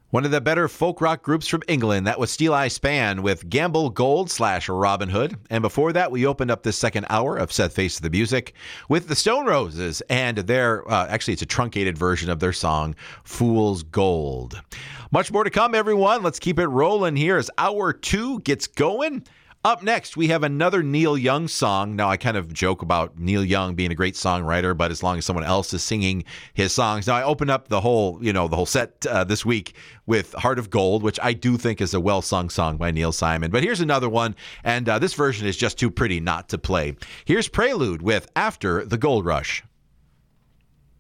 One of the better folk rock groups from England, that was Steel Eye Span with Gamble Gold / Robin Hood. And before that, we opened up this second hour of Set Face to the Music with the Stone Roses and their, actually it's a truncated version of their song, Fool's Gold. Much more to come, everyone. Let's keep it rolling here as hour 2 gets going. Up next, we have another Neil Young song. Now, I kind of joke about Neil Young being a great songwriter, but as long as someone else is singing his songs. Now, I opened up the whole set this week with Heart of Gold, which I do think is a well-sung song by Neil Simon. But here's another one, and this version is just too pretty not to play. Here's Prelude with After the Gold Rush.